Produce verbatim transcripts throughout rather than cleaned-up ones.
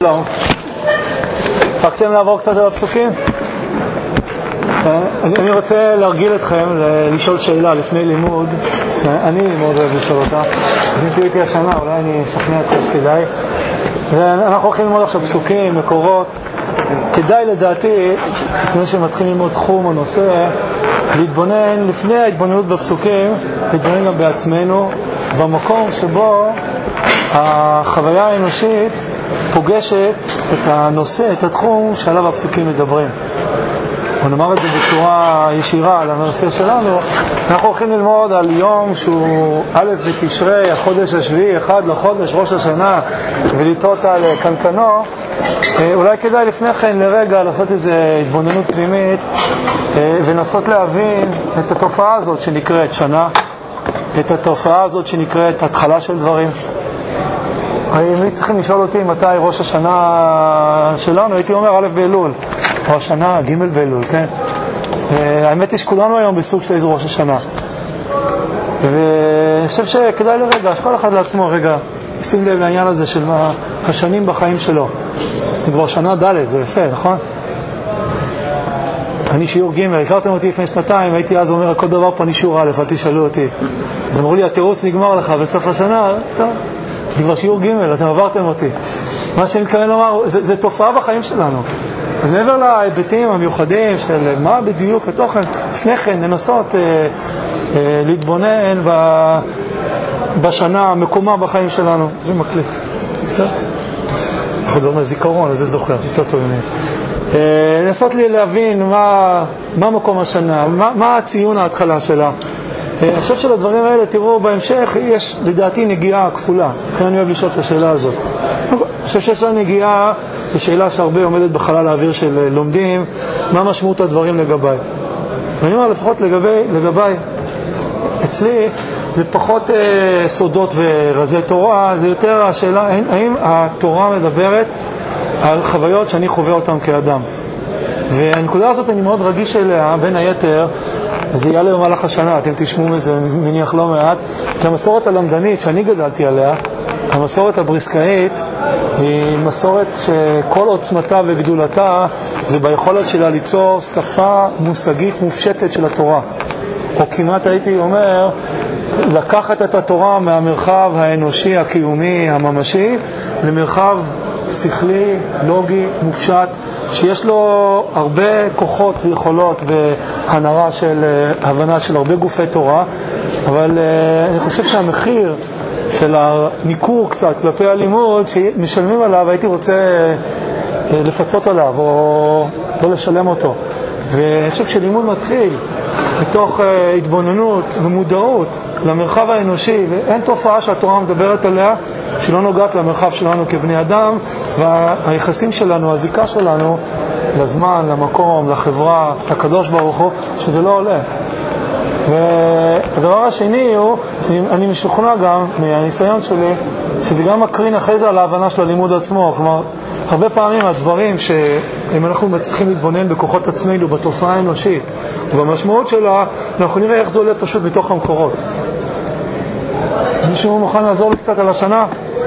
שלום. הספקתם לעבור קצת על הפסוקים? אני רוצה להרגיל אתכם לשאול שאלה לפני לימוד, שאני מאוד אוהב לשאול אותה. אם תהיו איתי השנה, אולי אני אשכנע אתכם שכדאי. אנחנו הולכים ללמוד עכשיו פסוקים, מקורות. כדאי לדעתי, לפני שמתחילים ללמוד תחום או נושא, להתבונן, לפני ההתבוננות בפסוקים, להתבונן גם בעצמנו, במקום שבו החוויה האנושית פוגשת את הנושא, את התחום שעליו הפסוקים מדברים. ונאמר את זה בצורה ישירה על הנושא שלנו. אנחנו הולכים ללמוד על יום שהוא א' בתשרי, החודש השביעי, אחד לחודש, ראש השנה, ולטעות על קנקנו. אולי כדאי לפני כן לרגע לעשות איזו התבוננות פנימית ונסות להבין את התופעה הזאת שנקראת שנה, את התופעה הזאת שנקראת התחלה של דברים. אם צריכים לשאול אותי מתי ראש השנה שלנו, הייתי אומר א' באלול, או השנה ג' באלול, כן? האמת היא שכולנו היום בסוג של איזה ראש השנה, ואני חושב שכדאי לרגע, שכל אחד לעצמו רגע שים לב לעניין הזה של מה השנים בחיים שלו. זה כבר שנה ד', זה יפה, נכון? אני שיעור ג', הכרתם אותי לפני שנתיים, הייתי אז אומר כל דבר פה אני שיעור א', אל תשאלו אותי. אז אמרו לי, התירוץ נגמר לך בסוף השנה, טוב, אני כבר שיעור ג', אתם עברתם אותי. מה שאני מתכוון לומר, זה, זה תופעה בחיים שלנו. אז מעבר להיבטים המיוחדים של מה בדיוק התוכן, לפני כן ננסות אה, אה, להתבונן ב, בשנה, מקומה בחיים שלנו. זה מקליט. בסדר? אנחנו מדברים על זיכרון, אז זה זוכר, יותר טוב ממני. אה, לנסות לי להבין מה, מה מקום השנה, מה, מה הציון ההתחלה שלה. אני חושב שלדברים האלה, תראו בהמשך, יש לדעתי נגיעה כפולה. אני אוהב לשאול את השאלה הזאת. אני חושב שיש לה נגיעה לשאלה שהרבה עומדת בחלל האוויר של לומדים, מה משמעות הדברים לגביי. ואני אומר לפחות לגבי, לגביי, אצלי זה פחות אה, סודות ורזי תורה, זה יותר השאלה, האם התורה מדברת על חוויות שאני חווה אותן כאדם. והנקודה הזאת אני מאוד רגיש אליה, בין היתר, זה יעלה במהלך השנה, אתם תשמעו מזה, מניח לא מעט, כי המסורת הלמדנית שאני גדלתי עליה, המסורת הבריסקאית, היא מסורת שכל עוצמתה וגדולתה זה ביכולת שלה ליצור שפה מושגית מופשטת של התורה. או כמעט הייתי אומר, לקחת את התורה מהמרחב האנושי, הקיומי, הממשי, למרחב שכלי, לוגי, מופשט, שיש לו הרבה כוחות ויכולות בהנהרה של הבנה של הרבה גופי תורה, אבל uh, אני חושב שהמחיר של הניכור קצת כלפי הלימוד שמשלמים עליו, הייתי רוצה uh, לפצות עליו או לא לשלם אותו. ואני חושב שלימוד מתחיל מתוך uh, התבוננות ומודעות למרחב האנושי, ואין תופעה שהתורה מדברת עליה שלא נוגעת למרחב שלנו כבני אדם, והיחסים שלנו, הזיקה שלנו לזמן, למקום, לחברה, לקדוש ברוך הוא, שזה לא עולה. והדבר השני הוא, אני משוכנע גם מהניסיון שלי, שזה גם מקרין אחרי זה על ההבנה של הלימוד עצמו. כלומר, הרבה פעמים הדברים שאם אנחנו מצליחים להתבונן בכוחות עצמנו, בתופעה האנושית ובמשמעות שלה, אנחנו נראה איך זה עולה פשוט מתוך המקורות. מישהו מוכן לעזור לי קצת על השנה?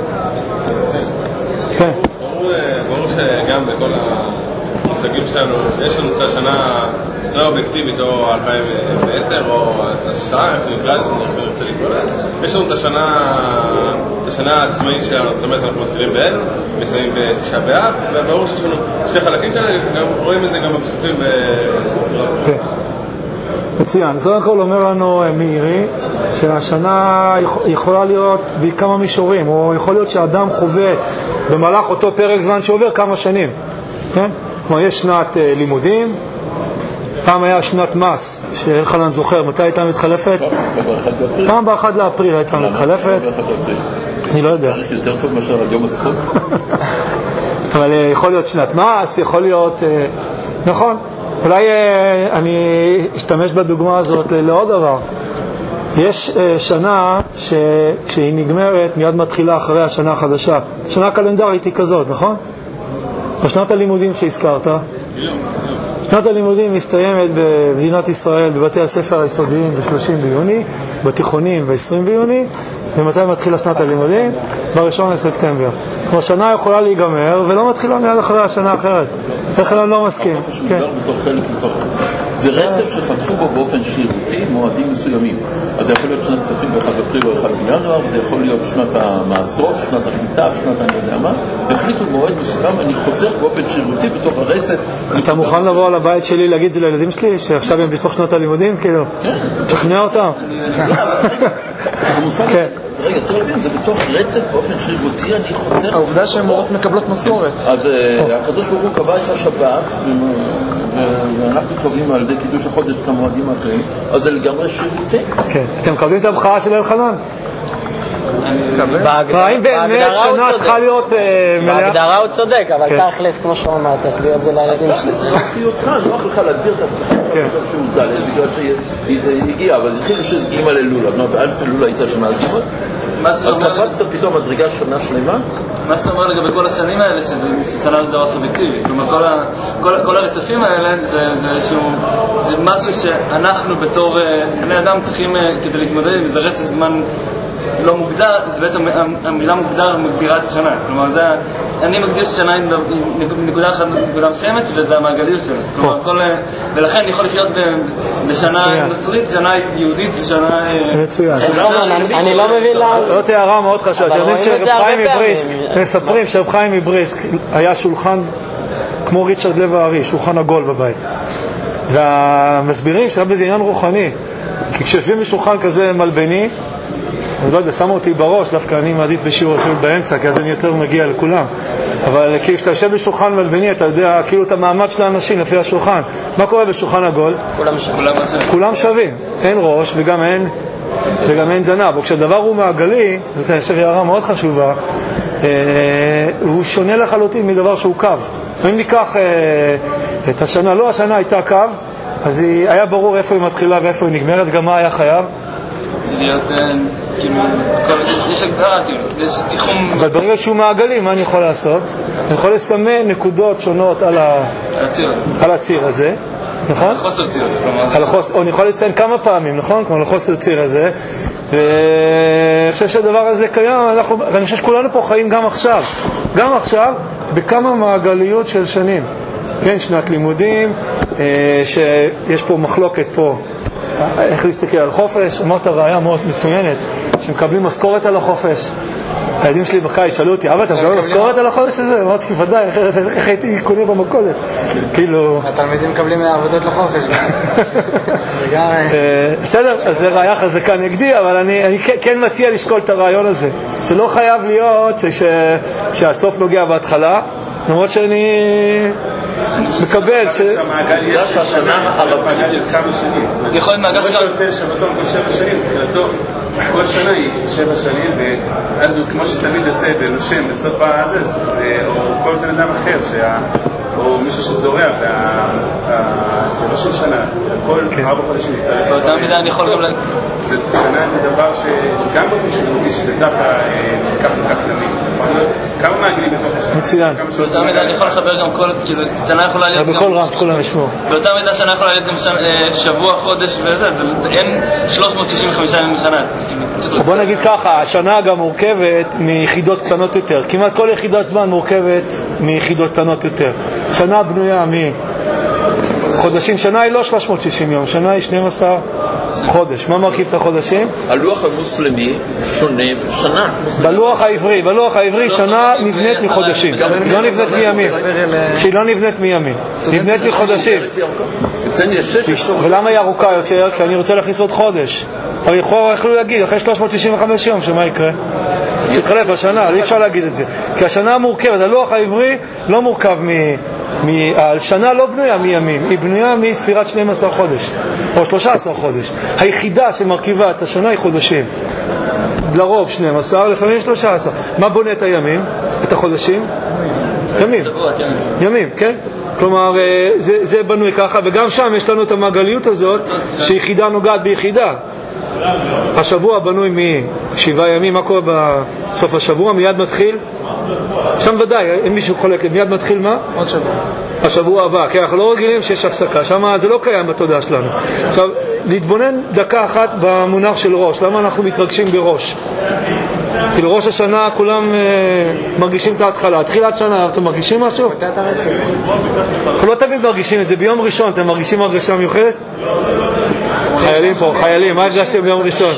כן. ברור שגם בכל המושגים שלנו, יש לנו את השנה לא אובייקטיבית, או אלפיים ועשר, או השעה, איך שנקרא לזה, אני רוצה לקרוא לה. יש לנו את השנה, את השנה העצמאית שלנו, זאת אומרת, אנחנו מתחילים באל, מסיימים בתשעה באב, וברור שיש לנו שתי חלקים כאלה, גם רואים את זה גם בפסוקים ב... כן. מצוין. קודם כל אומר לנו מאירי שהשנה יכולה להיות בכמה מישורים, או יכול להיות שהאדם חווה במהלך אותו פרק זמן שעובר כמה שנים, כן? כלומר יש שנת uh, לימודים, פעם היה שנת מס שאלחנן זוכר מתי הייתה מתחלפת? פעם באחד לאפריל הייתה מתחלפת, אני לא יודע, יותר טוב מאשר יום הצחוק. אבל uh, יכול להיות שנת מס, יכול להיות uh, נכון. אולי uh, אני אשתמש בדוגמה הזאת לעוד דבר. יש uh, שנה שכשהיא נגמרת מיד מתחילה אחרי השנה החדשה. שנה קלנדרית היא כזאת, נכון? בשנת הלימודים שהזכרת, שנת הלימודים מסתיימת במדינת ישראל בבתי הספר היסודיים ב-שלושים ביוני, בתיכונים ב-עשרים ביוני, ומתי מתחילה שנת הלימודים? בראשון לספטמבר. כלומר, שנה יכולה להיגמר ולא מתחילה מיד אחרי השנה האחרת. איך אני לא מסכים? זה רצף שחטפו בו באופן שרירותי מועדים מסוימים. אז זה יכול להיות שנת כספים באחד באפריל או אחד בינואר, זה יכול להיות שנת המעשרות, שנת השמיטה, שנת אני יודע מה. החליטו מועד מסוים, אני חותך באופן שרירותי בתוך הרצף. אתה מוכן לבוא על הבית שלי להגיד את זה לילדים שלי, שעכשיו הם בתוך שנות הלימודים? כאילו, תשכנע אותם. המושג, רגע, צריך להבין, זה בתוך רצף באופן שרירותי, אני חותך. העובדה שהן מקבלות משכורת. אז הקדוש ברוך הוא קבע את השבת, ואנחנו קובעים על ידי קידוש החודש את המועדים האחרים, אז זה לגמרי שרירותי. כן, אתם מקבלים את המחאה של אלחנן? האם באמת שנה צריכה להיות מלאה? בהגדרה הוא צודק, אבל תכלס, כמו שאתה אומר, תסביר את זה לילדים. תכלס, רק כי אותך, נוח לך להגביר את עצמך בתור שהוא ד' בגלל שהגיע, אבל התחיל שיש ג' אלול, אז באלף אלול הייתה שנה ג' אז קפצת פתאום מדרגה שנה שלמה? מה זאת אומרת לגבי כל השנים האלה, ששנה זה דבר סובייקטיבי? כלומר, כל הרצפים האלה זה משהו שאנחנו בתור בני אדם צריכים כדי להתמודד עם איזה רצף זמן לא מוגדר, זה בעצם המילה מוגדר מגדירה את השנה. כלומר, זה, אני מגדיר ששנה היא נקודה אחת, נקודה מסוימת, וזה המעגליות שלה. כלומר, כל, ולכן אני יכול לחיות בשנה נוצרית, שנה יהודית, ושנה... מצוין. אני לא מבין למה... זאת הערה מאוד חשובה. אתם יודעים שרב חיים מבריסק, מספרים שרב חיים מבריסק היה שולחן כמו ריצ'רד לב הארי, שולחן עגול בבית. והמסבירים שהיה בזה עניין רוחני, כי כשיושבים בשולחן כזה מלבני, אני לא יודע, שמו אותי בראש, דווקא אני מעדיף בשיעור לשבת באמצע, כי אז אני יותר מגיע לכולם. אבל כי כשאתה יושב בשולחן מלבני, אתה יודע כאילו את המעמד של האנשים לפי השולחן. מה קורה בשולחן עגול? כולם שווים. כולם שווים. אין ראש וגם אין, וגם אין זנב. וכשהדבר הוא מעגלי, זאת אני חושב הערה מאוד חשובה, אה, הוא שונה לחלוטין מדבר שהוא קו. ואם ניקח אה, את השנה, לא השנה הייתה קו, אז היא, היה ברור איפה היא מתחילה ואיפה היא נגמרת, גם מה היה חייב? להיות, כאילו, יש הגדרה, כאילו, יש תיחום... אבל ברגע שהוא מעגלי, מה אני יכול לעשות? אני יכול לסמן נקודות שונות על, ה... על הציר הזה, נכון? על החוסר ציר הזה, כלומר... על החוס... או אני יכול לציין כמה פעמים, נכון? כמו על החוסר ציר הזה. ואני חושב שהדבר הזה קיים, אנחנו... ואני חושב שכולנו פה חיים גם עכשיו. גם עכשיו, בכמה מעגליות של שנים. כן, שנת לימודים, שיש פה מחלוקת פה. איך להסתכל על חופש? אמרת ראיה מאוד מצוינת, שמקבלים משכורת על החופש. הילדים שלי בקיץ שאלו אותי, אבא, אתה מקבל משכורת על החודש הזה? אמרתי, ודאי, איך הייתי קונה במכולת? כאילו... התלמידים מקבלים עבודות לחופש. בסדר, אז זה ראיה חזקה נגדי, אבל אני כן מציע לשקול את הרעיון הזה, שלא חייב להיות שהסוף נוגע בהתחלה, למרות שאני מקבל ש... בגלל שהשנה הרבנית של כמה שנים. יכול להיות מעגל שגם... כמו שיוצא לשבתון כל שבע שנים, תחילתו כל שנה היא שבע שנים, ואז הוא כמו שתמיד יוצא ונושם בסוף הזה, או כל בן אדם אחר, או מישהו שזורע, זה לא של שנה, כל ארבע חודשים יצא. באותה מידה אני יכול גם... זה שנה זה דבר שגם באופן שגרותי, שזה דווקא כך וכך תמיד. כמה מעגלים בתוך השנה? מצוין. באותה מידה אני יכול לחבר גם כל, כאילו, שנה יכולה להיות גם... בכל רב, כולם ישמעו. באותה מידה שנה יכולה להיות גם שבוע, חודש וזה, אין שלוש מאות שישים וחמישה ימים בשנה. בוא נגיד ככה, השנה גם מורכבת מיחידות קטנות יותר. כמעט כל יחידת זמן מורכבת מיחידות קטנות יותר. שנה בנויה מחודשים, שנה היא לא שלוש מאות ושישים יום, שנה היא שנים עשר חודש. מה מרכיב את החודשים? הלוח המוסלמי שונה שנה. בלוח העברי, בלוח העברי שנה נבנית מחודשים, לא נבנית מימים. שהיא לא נבנית מימים, נבנית מחודשים. ולמה היא ארוכה יותר? כי אני רוצה להכניס עוד חודש. אבל יכולו להגיד, אחרי שלוש מאות ושישים וחמש יום, שמה יקרה? תתחלף השנה, אי אפשר להגיד את זה. כי השנה מורכבת, הלוח העברי לא מורכב מ... השנה לא בנויה מימים, היא בנויה מספירת שנים עשר חודש או שלושה עשר חודש. היחידה שמרכיבה את השנה היא חודשים, לרוב שנים עשר, לפעמים שלושה עשר. מה בונה את הימים, את החודשים? ימים, ימים, כן? כלומר זה, זה בנוי ככה, וגם שם יש לנו את המעגליות הזאת שיחידה נוגעת ביחידה. השבוע בנוי משבעה ימים. מה קורה בסוף השבוע? מיד מתחיל שם ודאי, אם מישהו חולק, מיד מתחיל מה? עוד שבוע. השבוע הבא, כי אנחנו לא רגילים שיש הפסקה, שם זה לא קיים בתודעה שלנו. עכשיו, להתבונן דקה אחת במונח של ראש, למה אנחנו מתרגשים בראש? כי לראש השנה כולם אה, מרגישים את ההתחלה, תחילת שנה, אתם מרגישים משהו? אנחנו לא תמיד מרגישים את זה, ביום ראשון אתם מרגישים הרגשה מיוחדת? חיילים פה, חיילים, מה הרגשתם ביום ראשון?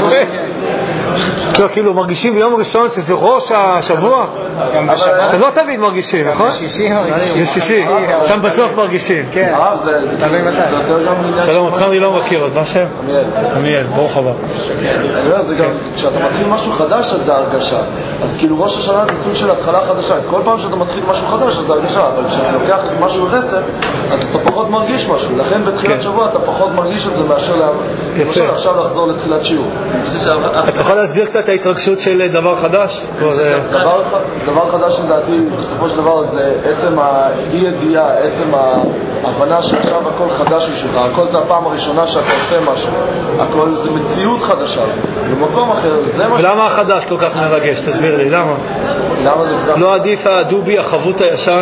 לא, כאילו, מרגישים ביום ראשון שזה ראש השבוע? גם בשבת. אז לא תמיד מרגישים, נכון? בשישי מרגישים. בשישי, שם בסוף מרגישים. כן, זה תלוי מתי. שלום, אותך אני לא מכיר, עוד מה שם? עמיאל. עמיאל, ברוך הבא. אני אומר, זה גם, כשאתה מתחיל משהו חדש, אז זה הרגשה. אז כאילו ראש השנה זה סוג של התחלה חדשה. כל פעם שאתה מתחיל משהו חדש, אז זה הרגשה. אבל כשאתה לוקח משהו רצף, אז אתה פחות מרגיש משהו. לכן בתחילת שבוע אתה פחות מרגיש את זה מאשר עכשיו לחזור לתחילת שיעור. אתה יכול להסביר קצת את ההתרגשות של דבר חדש? דבר חדש לדעתי בסופו של דבר זה עצם האי-ידיעה, עצם ההבנה שעכשיו הכל חדש בשבילך, הכל זה הפעם הראשונה שאתה עושה משהו, הכל זה מציאות חדשה במקום אחר. ולמה החדש כל כך מרגש? תסביר לי, למה? לא עדיף הדובי, החבות הישן?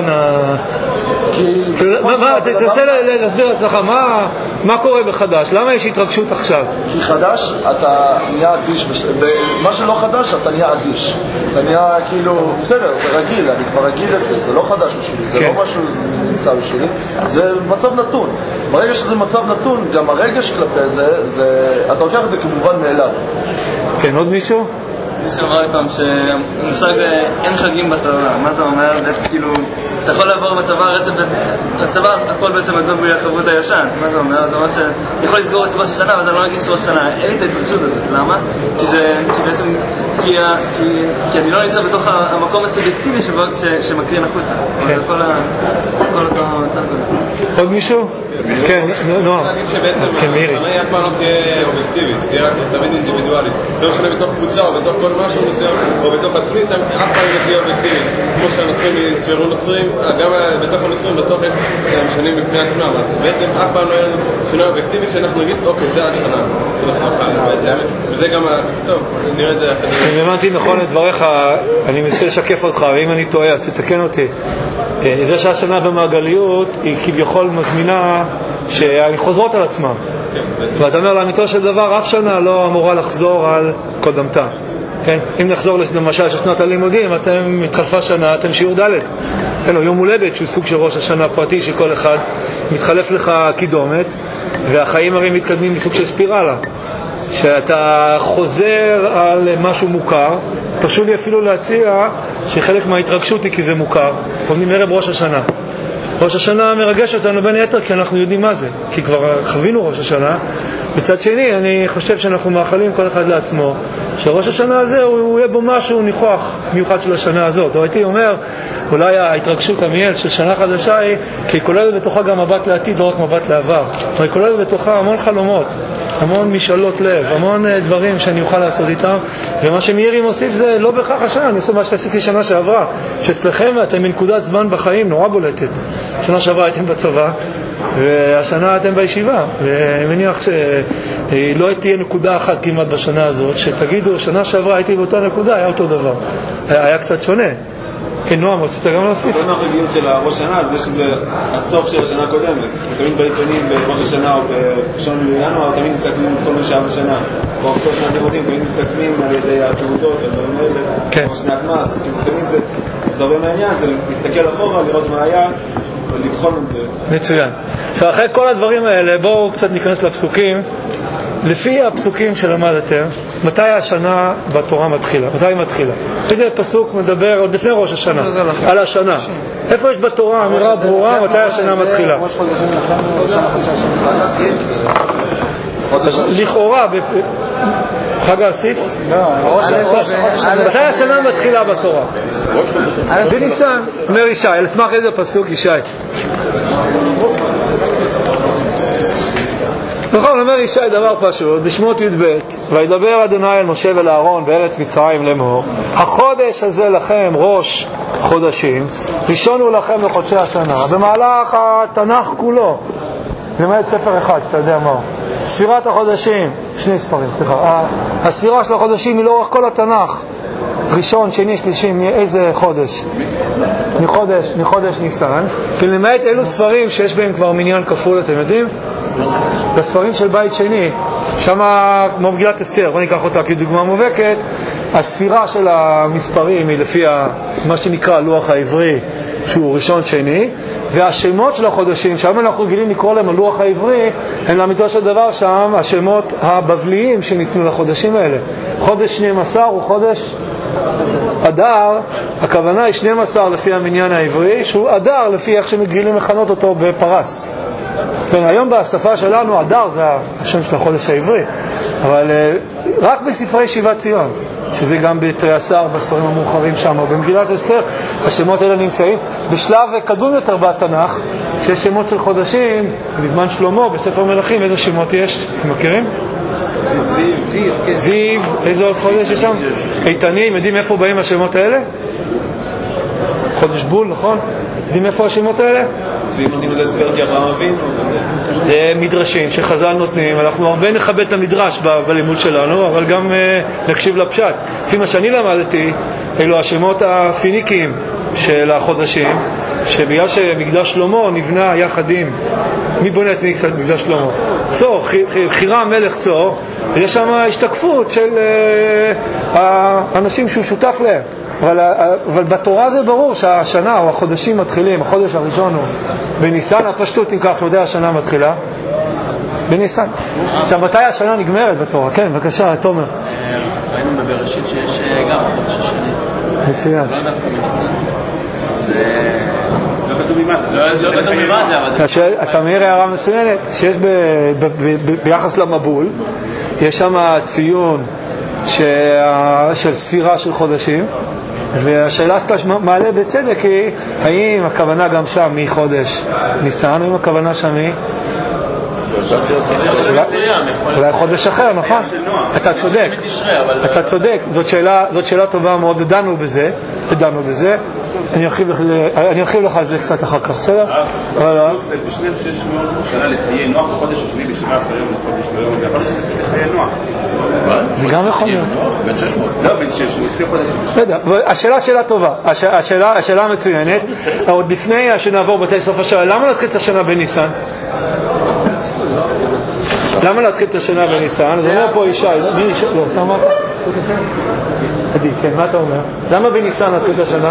תנסה להסביר לעצמך מה קורה בחדש, למה יש התרגשות עכשיו? כי חדש אתה נהיה אדיש, מה שלא חדש אתה נהיה אדיש, אתה נהיה כאילו בסדר, זה רגיל, אני כבר רגיל לזה, זה לא חדש בשבילי, זה לא משהו נמצא בשבילי, זה מצב נתון. ברגע שזה מצב נתון, גם הרגש כלפי זה, אתה לוקח את זה כמובן מאליו. כן, עוד מישהו? מישהו אמר לי פעם שהמושג אין חגים בצבא, מה זה אומר? כאילו, אתה יכול לעבור בצבא רצף, בצבא הכל בעצם מדום בלי החברות הישן, מה זה אומר? זה אומר שאני יכול לסגור את ראש השנה, אבל זה לא נרגיש ראש השנה, אין לי את ההתרגשות הזאת, למה? כי זה, כי בעצם, כי, כי, כי אני לא נמצא בתוך המקום הסובייקטיבי שמקרין החוצה, אבל כל אותו תרגול. עוד מישהו? כן, נועם. אני חושב שבעצם השנה אף פעם לא תהיה אובייקטיבית, תהיה רק תמיד אינדיבידואלית. לא משנה בתוך קבוצה או בתוך כל משהו מסוים או בתוך עצמי, אף פעם לא תהיה אובייקטיבית. כמו שהנוצרים ציירו נוצרים, גם בתוך הנוצרים בתוך יש משנים בפני עצמם. אז בעצם אף פעם לא יהיה לנו שנה אובייקטיבית שאנחנו נגיד, אוקיי, זה השנה שאנחנו נוכל. וזה גם, טוב, נראה את זה אחרי. אם הבנתי נכון את דבריך, אני מנסה לשקף אותך, ואם אני טועה אז תתקן אותי. זה שהשנה במעגליות היא כביכול מזמינה שהן חוזרות על עצמם, ואתה אומר לאמיתו של דבר אף שנה לא אמורה לחזור על קודמתה. כן? אם נחזור למשל ששנת הלימודים, אתם מתחלפה שנה, אתם שיעור ד', כן, או יום הולדת שהוא סוג של ראש השנה פרטי שכל אחד מתחלף לך קידומת, והחיים הרי מתקדמים מסוג של ספירלה, שאתה חוזר על משהו מוכר. תרשו לי אפילו להציע שחלק מההתרגשות היא כי זה מוכר, קוראים ערב ראש השנה. ראש השנה מרגש אותנו בין היתר כי אנחנו יודעים מה זה, כי כבר חווינו ראש השנה. מצד שני, אני חושב שאנחנו מאחלים כל אחד לעצמו שראש השנה הזה הוא, הוא יהיה בו משהו ניחוח מיוחד של השנה הזאת. או הייתי אומר, אולי ההתרגשות עמיאל של שנה חדשה היא כי היא כוללת בתוכה גם מבט לעתיד, לא רק מבט לעבר. היא כוללת בתוכה המון חלומות, המון משאלות לב, המון דברים שאני אוכל לעשות איתם. ומה שמאירי מוסיף זה לא בכך השנה, אני עושה מה שעשיתי שנה שעברה, שאצלכם אתם מנקודת זמן בחיים נורא בולטת. שנה שעברה הייתם בצבא והשנה אתם בישיבה, ואני מניח שלא תהיה נקודה אחת כמעט בשנה הזאת שתגידו שנה שעברה הייתי באותה נקודה, היה אותו דבר, היה קצת שונה. כן, נועם, רצית גם להוסיף? כל מהחגיות של הראש השנה זה שזה הסוף של השנה הקודמת. תמיד בעיתונים בראש השנה או בראשון לינואר תמיד מסתכלים את כל מה שהיה בשנה, או כל שנת לימודים תמיד מסתכלים על ידי התעודות, הדברים האלה, או שנת מס. תמיד זה הרבה מעניין, זה להסתכל אחורה, לראות מה היה ולבחון את זה. מצוין. ואחרי כל הדברים האלה בואו קצת ניכנס לפסוקים. לפי הפסוקים שלמדתם, מתי השנה בתורה מתחילה? מתי היא מתחילה? איזה פסוק מדבר עוד לפני ראש השנה? על השנה. איפה יש בתורה אמירה ברורה מתי השנה מתחילה? לכאורה חג האסיף? מתי השנה מתחילה בתורה? בניסן. אומר ישי, על סמך איזה פסוק ישי? נכון, אומר ישי דבר פשוט, בשמות י"ב, וידבר אדוני אל משה ואל אהרון בארץ מצרים לאמור, החודש הזה לכם ראש חודשים, ראשון הוא לכם לחודשי השנה. במהלך התנ"ך כולו, למעט ספר אחד, שאתה יודע מה הוא, ספירת החודשים, שני ספרים, סליחה, הספירה של החודשים היא לאורך כל התנ"ך, ראשון, שני, שלישי, מאיזה חודש? מחודש, מחודש ניסן. כי למעט אלו ספרים שיש בהם כבר מניין כפול, אתם יודעים? בספרים של בית שני, שם כמו מגילת אסתר, בוא ניקח אותה כדוגמה מובהקת, הספירה של המספרים היא לפי מה שנקרא לוח העברי, שהוא ראשון שני, והשמות של החודשים, שם אנחנו רגילים לקרוא להם הלוח העברי, הם לאמיתו של דבר שם השמות הבבליים שניתנו לחודשים האלה. חודש שנים עשר הוא חודש אדר, הכוונה היא שנים עשר לפי המניין העברי, שהוא אדר לפי איך שמגילים לכנות אותו בפרס. כן, היום בשפה שלנו אדר זה השם של החודש העברי, אבל רק בספרי שיבת ציון, שזה גם בתריעשר בספרים המאוחרים שם, או במגילת אסתר, השמות האלה נמצאים. בשלב קדום יותר בתנ"ך, שיש שמות של חודשים, בזמן שלמה, בספר מלכים, איזה שמות יש? אתם מכירים? זיו, זיו, איזה עוד חודש יש שם? איתנים, יודעים איפה באים השמות האלה? חודש בול, נכון? יודעים איפה השמות האלה? ואם נותנים את הסבר כי אברהם אבינו? זה מדרשים שחז"ל נותנים, אנחנו הרבה נכבד את המדרש ב- בלימוד שלנו, אבל גם uh, נקשיב לפשט. לפי מה שאני למדתי, אלו השמות הפיניקים של החודשים, שבגלל שמקדש שלמה נבנה יחד עם, מי בונה את מקדש שלמה? צור, חירם מלך צור, יש שם השתקפות של uh, האנשים שהוא שותף להם. אבל, אבל בתורה זה ברור שהשנה או החודשים מתחילים, החודש הראשון הוא בניסן, הפשטות אם כך יודע השנה מתחילה בניסן. עכשיו מתי השנה נגמרת בתורה? כן, בבקשה, תומר. ראינו בבראשית שיש גם חודש השני. מצוין. לא דווקא בניסן. לא כתוב ממה זה. לא כתוב ממה זה, אבל זה... אתה מעיר הערה מצוינת, שיש ביחס למבול, יש שם ציון של ספירה של חודשים, והשאלה שאתה מעלה בצדק היא האם הכוונה גם שם מחודש ניסן, האם הכוונה שם היא אולי חודש אחר, נכון? אתה צודק, אתה צודק, זאת שאלה, זאת שאלה טובה מאוד, ודנו בזה, ודנו בזה, אני ארחיב לך על זה קצת אחר כך, בסדר? בשני שש מאות שנה לחיי נוח, בחודש השני בשבעה עשר יום לחודש ביום, זה יכול להיות שזה לחיי נוח. זה גם יכול להיות. בן שש מאות. לא, בן שש מאות, שני חודשים. השאלה שאלה טובה, השאלה מצוינת, עוד לפני שנעבור בתי סוף השנה, למה להתחיל את השנה בניסן? למה להתחיל את השנה בניסן? אז אומר פה ישי, לא, אתה אמרת? עדי, כן, מה אתה אומר? למה בניסן להתחיל את השנה?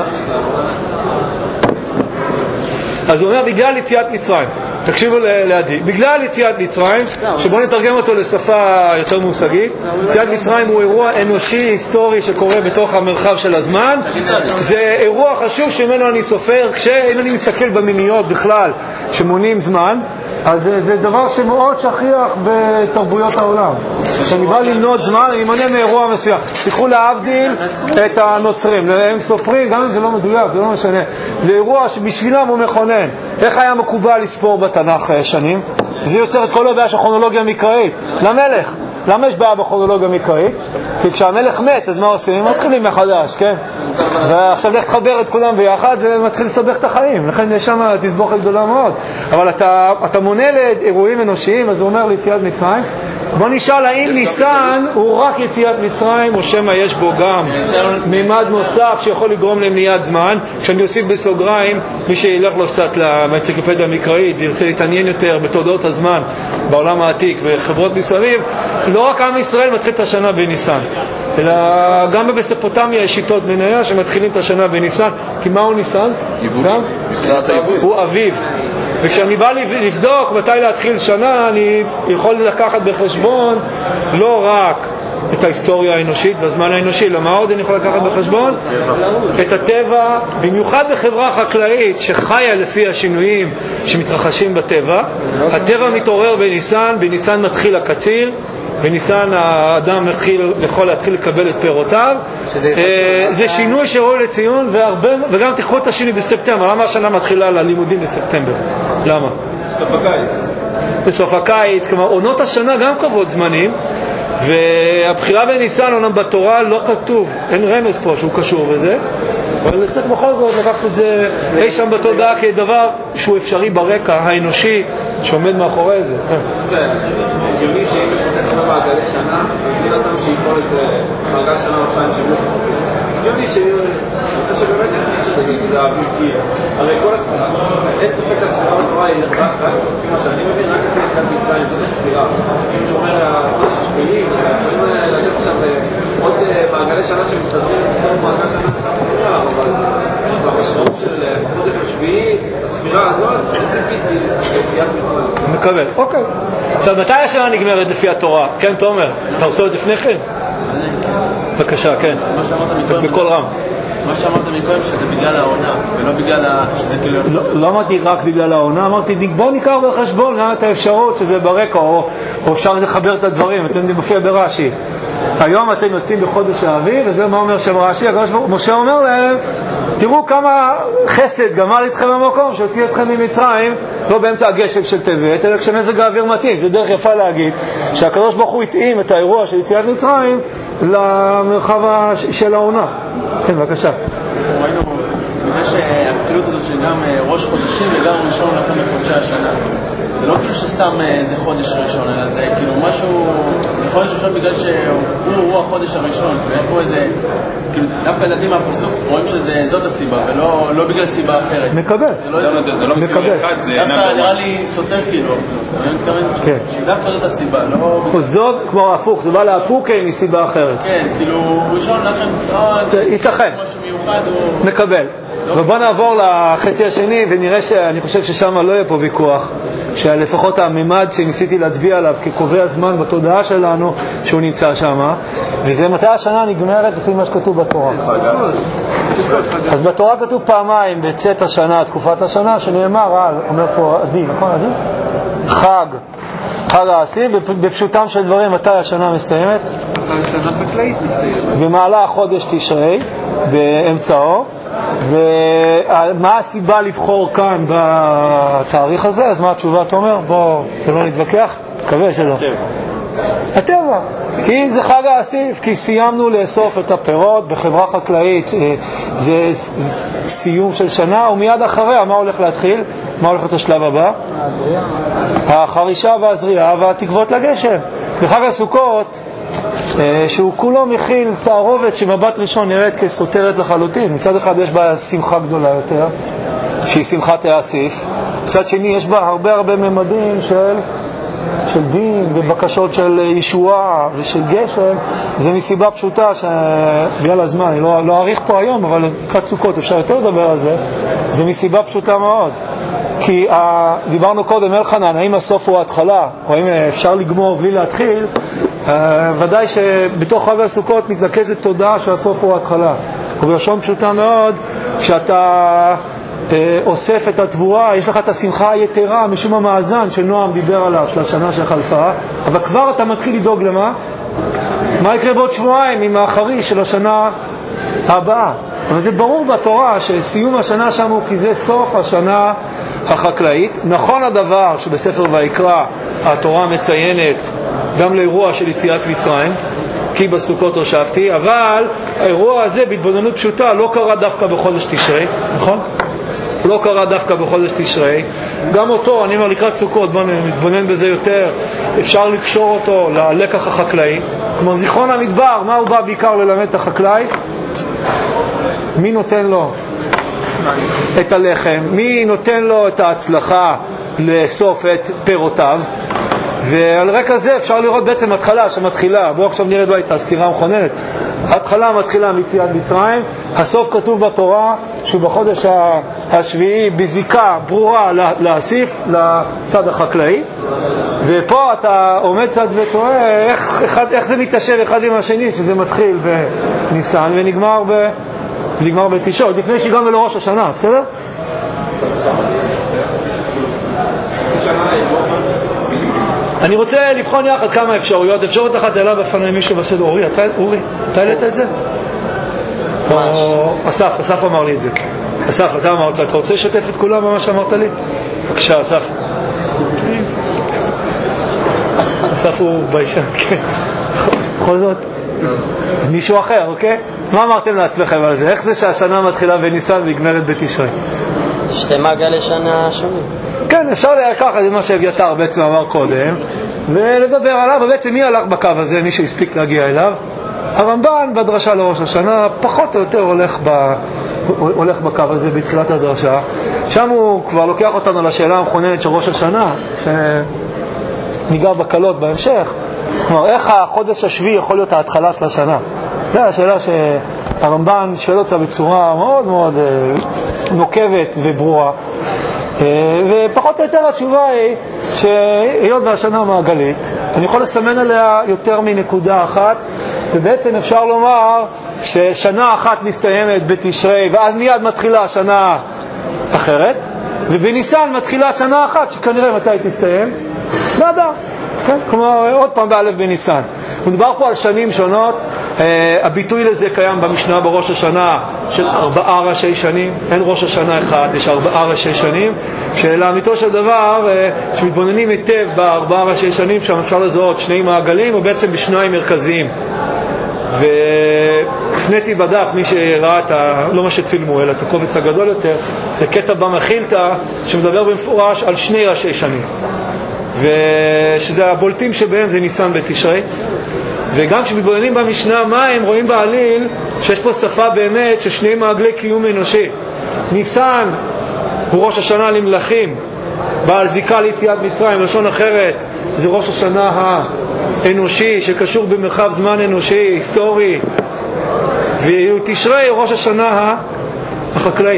אז הוא אומר, בגלל יציאת מצרים. תקשיבו לעדי. בגלל יציאת מצרים, שבואו נתרגם אותו לשפה יותר מושגית, יציאת מצרים הוא אירוע אנושי, היסטורי, שקורה בתוך המרחב של הזמן. זה אירוע חשוב שממנו אני סופר, כשאם אני מסתכל במיניות בכלל, שמונים זמן, אז זה, זה דבר שמאוד שכיח בתרבויות העולם. כשאני בא למנות זמן, אני מונה מאירוע מסוים. תיקחו להבדיל את הנוצרים. הם סופרים, גם אם זה לא מדויק, זה לא משנה. זה אירוע שבשבילם הוא מכונן. איך היה מקובל לספור בתנ"ך שנים? זה יוצר את כל הבעיה של כרונולוגיה מקראית. למלך. למה יש בעיה בכרונולוגיה מקראית? כי כשהמלך מת, אז מה עושים? מתחילים מחדש, כן? ועכשיו לך תחבר את כולם ביחד, זה מתחיל לסבך את החיים. לכן יש שם תסבוכת גדולה מאוד. אבל אתה, אתה מונה לאירועים אנושיים, אז הוא אומר ליציאת מצרים. בוא נשאל, האם ניסן הוא רק יציאת מצרים, או שמה יש בו גם מימד נוסף שיכול לגרום למניעת זמן? כשאני אוסיף בסוגריים, מי שילך לו קצת לאנציקלופדיה המקראית וירצה להתעניין יותר בתולדות הזמן בעולם העתיק וחברות מסביב, לא רק עם ישראל מתחיל את השנה בניסן, אלא גם במסופוטמיה יש שיטות מניה שמתחילים את השנה בניסן. כי מהו ניסן? גם? הוא אביב. וכשאני בא לבדוק מתי להתחיל שנה, אני יכול לקחת בחשבון לא רק את ההיסטוריה האנושית והזמן האנושי, למה עוד אני יכול לקחת בחשבון? את הטבע, במיוחד בחברה חקלאית שחיה לפי השינויים שמתרחשים בטבע. הטבע מתעורר בניסן, בניסן מתחיל הקציר, בניסן האדם מתחיל, יכול להתחיל לקבל את פירותיו. זה שינוי שראוי לציון, והרבה, וגם תקחו את השינוי בספטמבר. למה השנה מתחילה ללימודים בספטמבר? למה? בסוף הקיץ. בסוף הקיץ, כלומר עונות השנה גם קובעות זמנים, והבחירה בניסן אומנם בתורה לא כתוב, אין רמז פה שהוא קשור בזה, אבל צריך בכל זאת לקחת את זה אי שם בתודעה כדבר שהוא אפשרי ברקע האנושי שעומד מאחורי זה. הגיוני שאם יש לכם כמה מעגלי שנה, תגיד אותם שיכול את מעגל שנה או שניים שבוע. הגיוני שבאמת זה להביא, הרי כל הספירה, אין ספק הספירה בתורה היא רק, לפי מה שאני מבין, רק לפי יציאת מצרים, זאת הספירה. אם שאומר, החודש השביעי, יכולים לתת עכשיו עוד מעגלי שנה שמסתדרים, יותר מעגל שנה בספירה, אבל במשמעות של חודש השביעי, הספירה הזאת, אין ספקית יציאת מצרים. מקבל, אוקיי. עכשיו, מתי השנה נגמרת לפי התורה? כן, תומר, אתה רוצה עוד לפני כן? בבקשה, כן. מה שאמרת מקודם, בכל רם. מה שאמרת מקודם שזה בגלל העונה, ולא בגלל שזה כאילו... לא אמרתי רק בגלל העונה, אמרתי בוא ניקח בחשבון גם את האפשרות שזה ברקע, או אפשר לחבר את הדברים, אתם מופיע ברש"י. היום אתם יוצאים בחודש האביב, וזה מה אומר שם רש"י, משה אומר להם, תראו כמה חסד גמל איתכם במקום, שהוציא אתכם ממצרים, לא באמצע הגשם של טבת, אלא כשמזג האוויר מתאים. זה דרך יפה להגיד, שהקדוש ברוך הוא התאים את האירוע של יציאת מצרים למרחב של העונה. כן, בבקשה. ראינו, בגלל שהכפילות הזאת של גם ראש חודשים וגם ראשון לכם בחודשי השנה. זה לא כאילו שסתם זה חודש ראשון, אלא זה כאילו משהו, זה חודש ראשון בגלל שהוא הוא החודש הראשון, ויש פה איזה, כאילו דווקא ילדים מהפסוק רואים שזאת הסיבה, ולא לא בגלל סיבה אחרת. מקבל. זה לא מסיבה אחד, זה אינה דווקא נראה לי סותר כאילו, אני מתכוון שדווקא זאת הסיבה, לא... זאת כמו הפוך, זה בא להפוק מסיבה אחרת. כן, כאילו ראשון לכם, ייתכן. משהו מיוחד הוא... מקבל. ובוא נעבור לחצי השני ונראה שאני חושב ששם לא יהיה פה ויכוח, שלפחות הממד שניסיתי להצביע עליו כקובע זמן בתודעה שלנו שהוא נמצא שם, וזה מתי השנה נגמרת לפי מה שכתוב בתורה. אז בתורה כתוב פעמיים בצאת השנה, תקופת השנה, שנאמר על, אומר פה עדי, נכון עדי? חג, חג האסיב, בפשוטם של דברים מתי השנה מסתיימת? במהלך חודש תשרי, באמצעו. ומה הסיבה לבחור כאן בתאריך הזה? אז מה התשובה אתה אומר? בוא, לא נתווכח? מקווה שלא. הטבע. כי זה חג האסיף, כי סיימנו לאסוף את הפירות בחברה חקלאית. זה סיום של שנה, ומיד אחריה, מה הולך להתחיל? מה הולך להיות השלב הבא? החרישה והזריעה והתקוות לגשם. בחג הסוכות, שהוא כולו מכיל תערובת שמבט ראשון נראית כסותרת לחלוטין. מצד אחד יש בה שמחה גדולה יותר, שהיא שמחת האסיף. מצד שני יש בה הרבה הרבה ממדים של, של דין ובקשות של ישועה ושל גשם. זה מסיבה פשוטה שבגלל הזמן, אני לא, לא אריך פה היום, אבל לקראת סוכות אפשר יותר לדבר על זה. זה מסיבה פשוטה מאוד. כי ה... דיברנו קודם אלחנן, האם הסוף הוא ההתחלה, או האם אפשר לגמור בלי להתחיל. Uh, ודאי שבתוך חג הסוכות מתנקזת תודעה שהסוף הוא ההתחלה. ובלשון פשוטה מאוד, כשאתה uh, אוסף את התבואה, יש לך את השמחה היתרה משום המאזן שנועם דיבר עליו של השנה שחלפה, אבל כבר אתה מתחיל לדאוג למה? מה יקרה בעוד שבועיים עם החריש של השנה הבאה? אבל זה ברור בתורה שסיום השנה שם הוא כי זה סוף השנה החקלאית. נכון הדבר שבספר ויקרא התורה מציינת גם לאירוע של יציאת מצרים, כי בסוכות הושבתי, אבל האירוע הזה בהתבוננות פשוטה לא קרה דווקא בחודש תשרי, נכון? לא קרה דווקא בחודש תשרי. גם אותו, אני אומר לקראת סוכות, בוא נתבונן בזה יותר, אפשר לקשור אותו ללקח החקלאי. כמו זיכרון המדבר, מה הוא בא בעיקר ללמד את החקלאי? מי נותן לו את הלחם? מי נותן לו את ההצלחה לאסוף את פירותיו? ועל רקע זה אפשר לראות בעצם התחלה שמתחילה, בואו עכשיו נראה בה את הסתירה המכוננת. התחלה מתחילה מיציאת מצרים, הסוף כתוב בתורה שהוא בחודש השביעי בזיקה ברורה לאסיף, לצד החקלאי, ופה אתה עומד צד ותוהה איך, איך, איך זה מתיישב אחד עם השני, שזה מתחיל בניסן ונגמר ב... נגמר בתשעה, לפני שהגענו לראש השנה, בסדר? אני רוצה לבחון יחד כמה אפשרויות. אפשרות אחת זה עלה בפני מישהו בסדר. אורי, אתה, אורי, אתה העלית את זה? או אסף, אסף אמר לי את זה. אסף, אתה אמרת, אתה רוצה לשתף את כולם במה שאמרת לי? בבקשה, אסף. אסף הוא ביישן, כן. בכל זאת, אז מישהו אחר, אוקיי? מה אמרתם לעצמכם על זה? איך זה שהשנה מתחילה בניסן ונגמרת בתשרי? שתי מעגלי שנה שונים. כן, אפשר לקחת את מה שאביתר בעצם אמר קודם ולדבר עליו, ובעצם מי הלך בקו הזה, מי שהספיק להגיע אליו? הרמב"ן בדרשה לראש השנה פחות או יותר הולך, ב, הולך בקו הזה בתחילת הדרשה. שם הוא כבר לוקח אותנו לשאלה המכוננת של ראש השנה, שניגע בקלות בהמשך. כלומר, איך החודש השביעי יכול להיות ההתחלה של השנה? זו השאלה שהרמב"ן שואל אותה בצורה מאוד מאוד נוקבת וברורה. ופחות או יותר התשובה היא שהיות והשנה מעגלית, אני יכול לסמן עליה יותר מנקודה אחת, ובעצם אפשר לומר ששנה אחת מסתיימת בתשרי, ואז מיד מתחילה שנה אחרת, ובניסן מתחילה שנה אחת שכנראה מתי תסתיים? באדר. כן? כלומר, עוד פעם באלף בניסן. מדובר פה על שנים שונות. uh, הביטוי לזה קיים במשנה בראש השנה של ארבעה ראשי שנים. אין ראש השנה אחד, יש ארבעה ראשי שנים, שלאמיתו של דבר uh, שמתבוננים היטב בארבעה ראשי שנים, שם אפשר לזהות שני מעגלים או בעצם בשניים מרכזיים. והפניתי בדף, מי שראה את ה... לא מה שצילמו אלא את הקובץ הגדול יותר, לקטע במחילתא שמדבר במפורש על שני ראשי שנים, ושזה הבולטים שבהם זה ניסן בתשרי. וגם כשמתבוננים במשנה מה הם רואים בעליל שיש פה שפה באמת של שני מעגלי קיום אנושי. ניסן הוא ראש השנה למלכים, בעל זיקה ליציאת מצרים, לשון אחרת זה ראש השנה האנושי שקשור במרחב זמן אנושי היסטורי, ותשרי הוא ראש השנה החקלאי.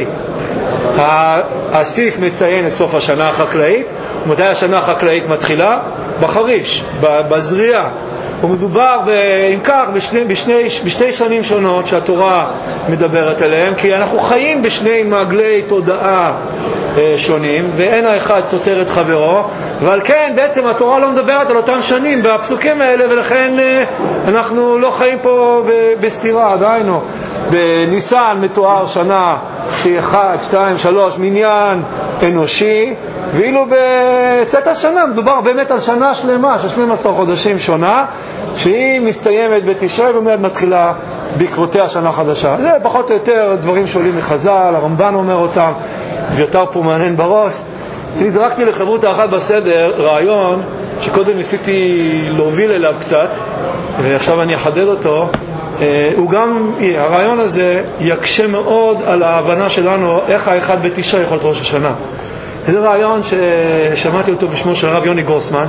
הסיף מציין את סוף השנה החקלאית. מתי השנה החקלאית מתחילה? בחריש, בזריעה. ומדובר אם כך בשני, בשני, בשני שנים שונות שהתורה מדברת עליהם, כי אנחנו חיים בשני מעגלי תודעה שונים, ואין האחד סותר את חברו, ועל כן בעצם התורה לא מדברת על אותם שנים בפסוקים האלה, ולכן אנחנו לא חיים פה בסתירה. עדיינו בניסן מתואר שנה שהיא אחת, שתיים, שלוש, מניין אנושי, ואילו בצאת השנה מדובר באמת על שנה שלמה של שנים עשר חודשים שונה, שהיא מסתיימת בתשרי ומיד מתחילה בעקבותיה שנה חדשה. זה פחות או יותר דברים שעולים מחז"ל, הרמב"ן אומר אותם, ויותר פה מעניין בראש. אני זרקתי לחברותא אחת בסדר רעיון שקודם ניסיתי להוביל אליו קצת, ועכשיו אני אחדד אותו. הוא גם, הרעיון הזה יקשה מאוד על ההבנה שלנו איך האחד בתשרי יכול להיות ראש השנה. זה רעיון ששמעתי אותו בשמו של הרב יוני גרוסמן,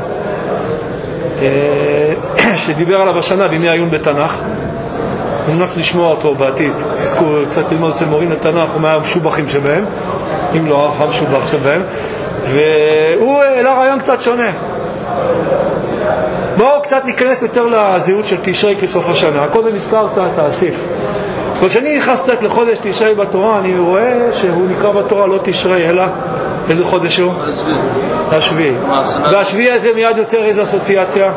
שדיבר עליו השנה בימי העיון בתנ"ך. נמנץ לשמוע אותו בעתיד, תזכו קצת ללמוד אצל מורים לתנ"ך, הוא מהמשובחים שבהם, אם לא המשובח שבהם, והוא העלה רעיון קצת שונה. בואו קצת ניכנס יותר לזהות של תשרי כסוף השנה. קודם הזכרת את האסיף. אבל כשאני נכנס קצת לחודש תשרי בתורה, אני רואה שהוא נקרא בתורה לא תשרי, אלא איזה חודש הוא? השביעי. והשביעי הזה מיד יוצר איזו אסוציאציה?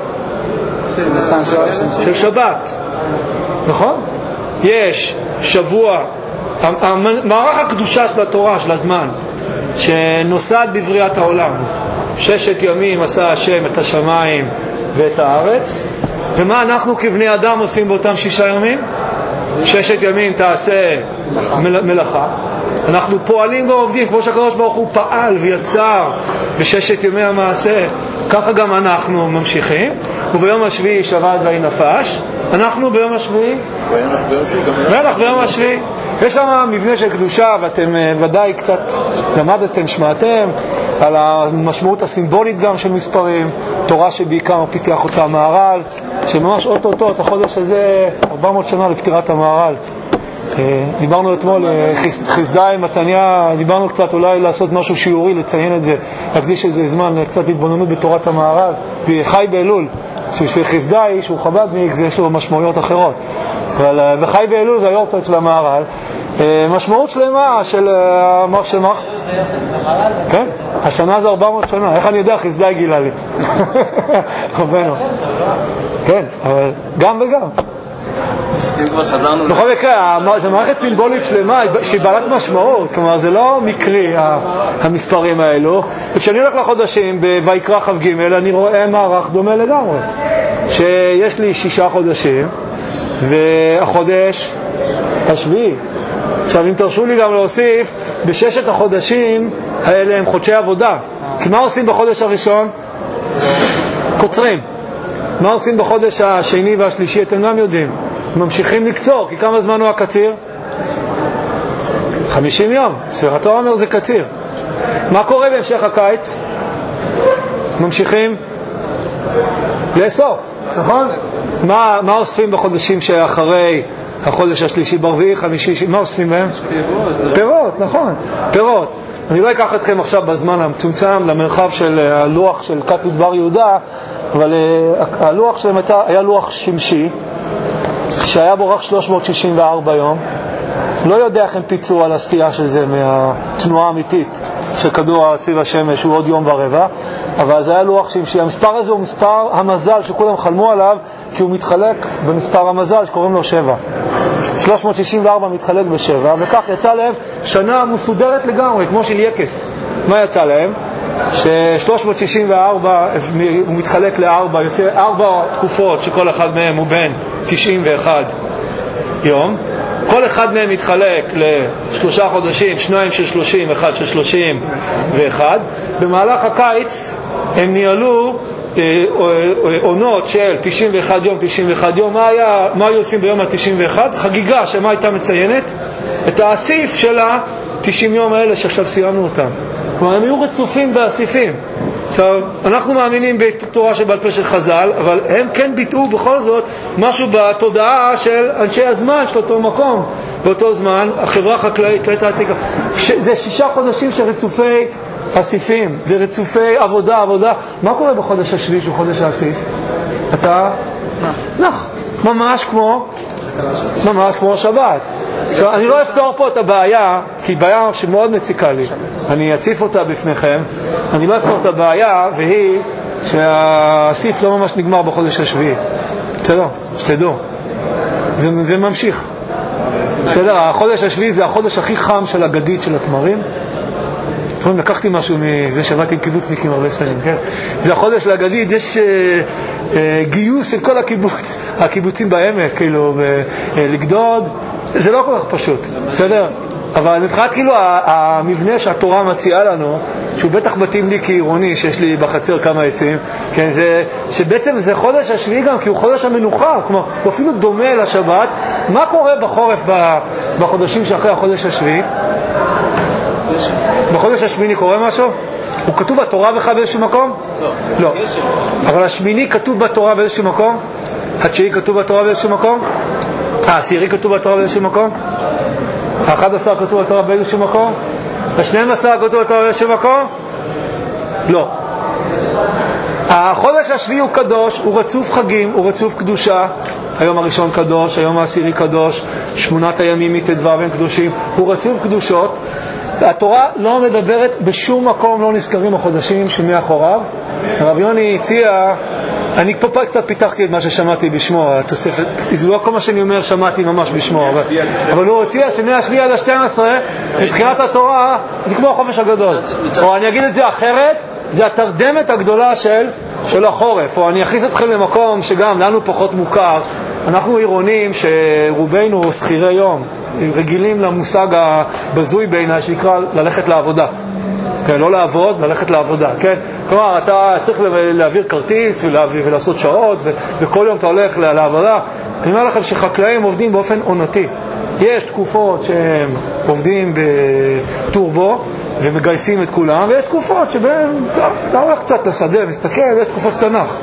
של שבת. נכון? יש שבוע, מערך הקדושה של התורה, של הזמן, שנוסד בבריאת העולם. ששת ימים עשה השם את השמיים ואת הארץ. ומה אנחנו כבני אדם עושים באותם שישה ימים? ששת ימים תעשה מלאכה. אנחנו פועלים ועובדים כמו שהקדוש ברוך הוא פעל ויצר בששת ימי המעשה, ככה גם אנחנו ממשיכים. וביום השביעי שבת ויהי נפש. אנחנו ביום השביעי ואנחנו ביום השביעי יש שם מבנה של קדושה, ואתם ודאי קצת למדתם, שמעתם על המשמעות הסימבולית גם של מספרים, תורה שבעיקר פיתח אותה המהר"ל, שממש אוטוטו החודש הזה ארבע מאות שנה לפטירת המהר"ל. דיברנו אתמול חסדאי מתניה, דיברנו קצת אולי לעשות משהו שיעורי, לציין את זה, להקדיש איזה זמן קצת התבוננות בתורת המהר"ל. וחי באלול, שבשביל חסדאי שהוא חב"דניק זה יש לו משמעויות אחרות, אבל בחי באלול זה היורצייט של המהר"ל, משמעות שלמה של מה שמה? כן, השנה זה ארבע מאות שנה. איך אני יודע? חסדאי גילה לי. רבנו. כן, אבל גם וגם. בכל מקרה, זו מערכת סימבולית שלמה שהיא בעלת משמעות, כלומר זה לא מקרי המספרים האלו. וכשאני הולך לחודשים בויקרא כ"ג אני רואה מערך דומה לגמרי, שיש לי שישה חודשים והחודש השביעי. עכשיו אם תרשו לי גם להוסיף, בששת החודשים האלה הם חודשי עבודה, כי מה עושים בחודש הראשון? קוצרים. מה עושים בחודש השני והשלישי? אתם גם יודעים, ממשיכים לקצור, כי כמה זמן הוא הקציר? חמישים יום. ספירת העומר זה קציר. מה קורה בהמשך הקיץ? ממשיכים לאסוף, נכון? מה, מה אוספים בחודשים שאחרי החודש השלישי, ברביעי, חמישי, מה אוספים בהם? פירות, נכון, פירות. אני לא אקח אתכם עכשיו בזמן המצומצם למרחב של הלוח של כת מדבר יהודה, אבל הלוח שלהם היה לוח שמשי, שהיה בו רק שלוש מאות שישים וארבע יום. לא יודע איך הם פיצו על הסטייה של זה מהתנועה האמיתית שכדור סביב השמש הוא עוד יום ורבע, אבל זה היה לוח שמשי. המספר הזה הוא מספר המזל שכולם חלמו עליו, כי הוא מתחלק במספר המזל שקוראים לו שבע. שלוש מאות שישים וארבע מתחלק בשבע, וכך יצא להם שנה מסודרת לגמרי, כמו של יקס. מה יצא להם? ש-שלוש מאות שישים וארבע הוא מתחלק לארבע, יוצא ארבע תקופות שכל אחד מהם הוא בין תשעים ואחד יום. כל אחד מהם מתחלק לשלושה חודשים, שניים של שלושים, אחד של שלושים ואחד. במהלך הקיץ הם ניהלו עונות של תשעים ואחד יום, תשעים ואחד יום. מה היה, מה היו עושים ביום ה-תשעים ואחת? חגיגה שמה הייתה מציינת? את האסיף של ה-תשעים יום האלה שעכשיו סיימנו אותם. כלומר, הם היו רצופים באסיפים. עכשיו, אנחנו מאמינים בתורה שבעל פה של חז"ל, אבל הם כן ביטאו בכל זאת משהו בתודעה של אנשי הזמן של אותו מקום. באותו זמן, החברה החקלאית, זה שישה חודשים של רצופי אסיפים, זה רצופי עבודה, עבודה. מה קורה בחודש השביעי של חודש האסיף? אתה? נח. נח. ממש כמו, ממש כמו שבת. עכשיו, אני לא אפתור פה את הבעיה, כי היא בעיה שמאוד מציקה לי. אני אציף אותה בפניכם. אני לא אפתור את הבעיה, והיא שהאסיף לא ממש נגמר בחודש השביעי. בסדר, שתדעו. זה, זה ממשיך. בסדר, החודש השביעי זה החודש הכי חם של הגדית של התמרים. אתם לקחתי משהו מזה שבאתי עם קיבוצניקים הרבה שנים, כן? זה החודש של הגדית, יש אה, אה, גיוס של כל הקיבוץ, הקיבוצים בעמק, כאילו, אה, לגדוד. זה לא כל כך פשוט, בסדר? אבל מבחינת כאילו המבנה שהתורה מציעה לנו, שהוא בטח מתאים לי כעירוני, שיש לי בחצר כמה עצים, כן, זה, שבעצם זה חודש השביעי גם, כי הוא חודש המנוחה, כלומר, הוא אפילו דומה לשבת. מה קורה בחורף בחודשים שאחרי החודש השביעי? בחודש השמיני קורה משהו? הוא כתוב בתורה בכלל באיזשהו מקום? לא. לא. אבל השמיני כתוב בתורה באיזשהו מקום? התשיעי כתוב בתורה באיזשהו מקום? העשירי כתוב בתורה באיזשהו מקום? האחד עשר כתוב בתורה באיזשהו מקום? השניים עשר כתוב בתורה באיזשהו מקום? לא. החודש השביעי הוא קדוש, הוא רצוף חגים, הוא רצוף קדושה. היום הראשון קדוש, היום העשירי קדוש, שמונת הימים מט"ו הם קדושים, הוא רצוף קדושות. התורה לא מדברת בשום מקום, לא נזכרים החודשים שמאחוריו. הרב יוני הציע, אני פה קצת פיתחתי את מה ששמעתי בשמו, התוספת, זה לא כל מה שאני אומר שמעתי ממש בשמו, אבל, אבל הוא הציע שמהשביעי עד ה-שתים עשרה, מבחינת התורה, זה כמו החופש הגדול. או אני אגיד את זה אחרת, זה התרדמת הגדולה של, של החורף. או אני אכניס אתכם למקום שגם לנו פחות מוכר. אנחנו עירונים שרובנו שכירי יום, רגילים למושג הבזוי בעיניי שנקרא ללכת לעבודה. כן, לא לעבוד, ללכת לעבודה, כן? כלומר, אתה צריך להעביר כרטיס ולהעביר, ולעשות שעות, ו- וכל יום אתה הולך לעבודה. אני אומר לכם שחקלאים עובדים באופן עונתי. יש תקופות שהם עובדים בטורבו ומגייסים את כולם, ויש תקופות שבהם אתה הולך קצת לשדה ומסתכל, ויש תקופות תנך.